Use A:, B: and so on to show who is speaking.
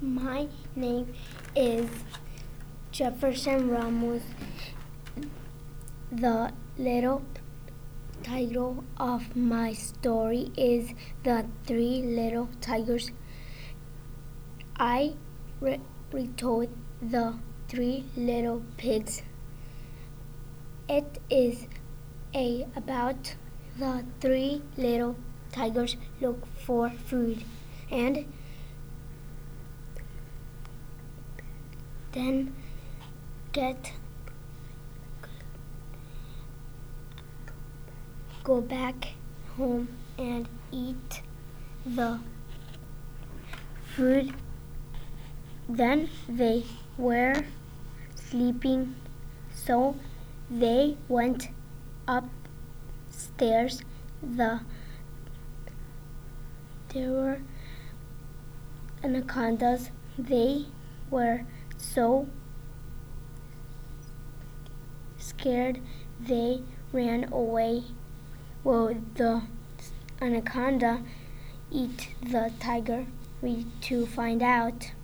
A: My name is Jefferson Ramos. The little title of my story is The Three Little Tigers. I retold The Three Little Pigs. It is about the three little tigers look for food and then go back home and eat the food. Then they were sleeping, so they went upstairs. There were anacondas. They were so scared they ran away. Will the anaconda eat the tiger? We to find out.